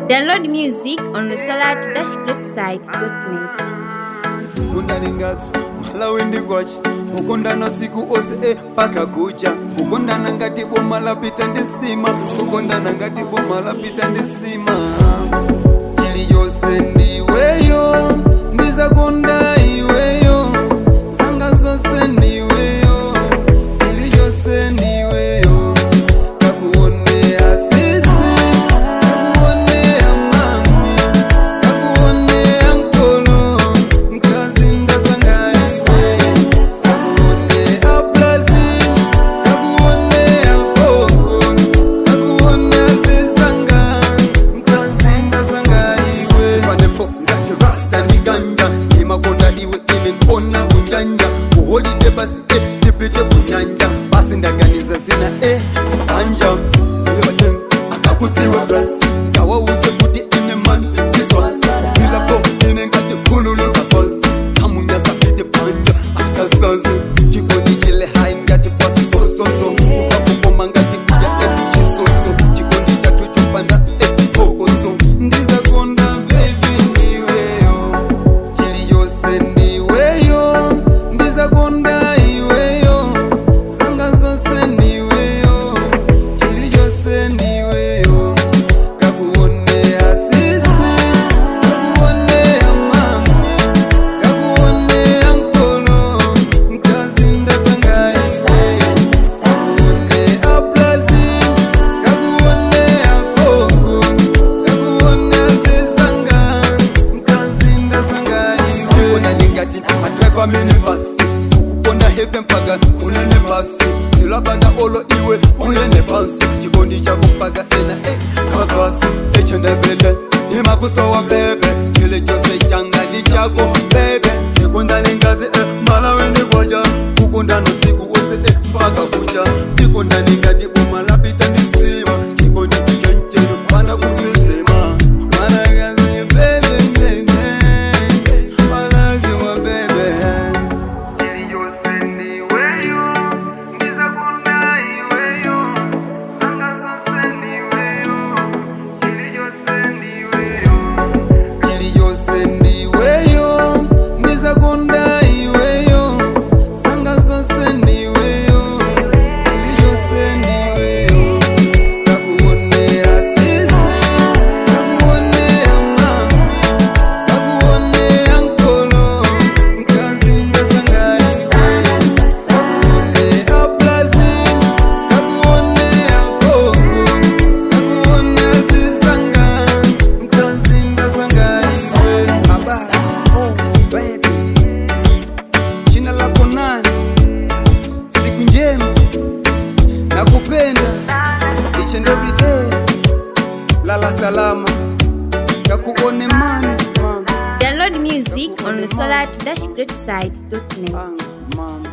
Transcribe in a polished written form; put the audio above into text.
Download music on solar-greatside.net. Malawi watch kukondana siku ose paka kucha kukondana ngati boma lapita ndisima kukondana ngati boma lapita ndisima chili yose ndiweyo ndizakonda iweyo sanga zose ndiweyo chili yose ndiweyo kakuone asisi kakuone amami kakuone ankolo mkazinda zanga holiday basi tipite kunyanja basi ndaganiza zina anja ngebateng akakutiwa brass kawa uze kuti ine man siswa fila po ine ngati kululu kasos samunya sapite panja akasanze chikoni chile hai ngati pasi sososo ukakukoma ngati kuya chisoso chikoni chatu chupanda kokoso ndiza konda baby niweyo chili yose ndiweyo konda iweyo sanga zose niweyo chili yose niweyo kakuone asisi kakuone amami kakuone ankolo mkazinda zanga kakuone aplazi kakuone akoko kakuone asisanga mkazinda zanga kona ningati matreva minibus heaven paga unene basi silabanda olo iwe uyene basi chikondi chako paga ena kakasi echendevele imakusowa bebe chile chose changali chako bebe sikundani ngazi Malawi ngoja kukundano siku ose mpaka kucha chikundani ngati boma lapita ndisima chikondi chichenchero pana kusisima mana gazi bebe mana giwa bebe nakupenda each and every day lala salama yakuone mami. Download music on solar-greatside.net.